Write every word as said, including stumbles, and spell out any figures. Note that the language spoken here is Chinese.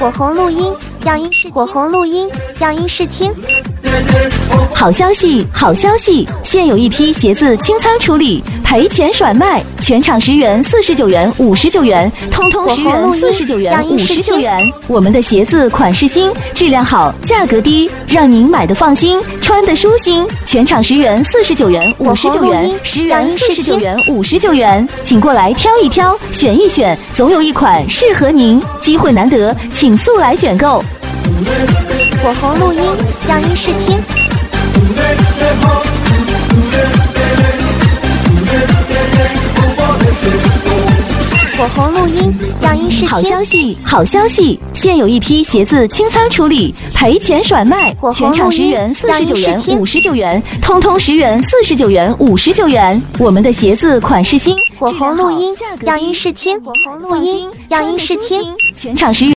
火红录音，让音视火红录音，让音视听。 好消息，好消息！现有一批鞋子清仓处理，赔钱甩卖，全场十元、四十九元、五十九元，通通十元、四十九元、五十九元。我们的鞋子款式新，质量好，价格低，让您买的放心，穿的舒心。全场十元、四十九元、五十九元，十元、四十九元、五十九元，请过来挑一挑，选一选，总有一款适合您。机会难得，请速来选购。 火红录音，让音视听。火红录音，让音视听。 好消息，好消息！现有一批鞋子清仓处理，赔钱甩卖，全场十元、四十九元、五十九元，通通十元、四十九元、五十九元。我们的鞋子款式新， 火红录音，让音视听。火红录音，让音视听。 全场十元。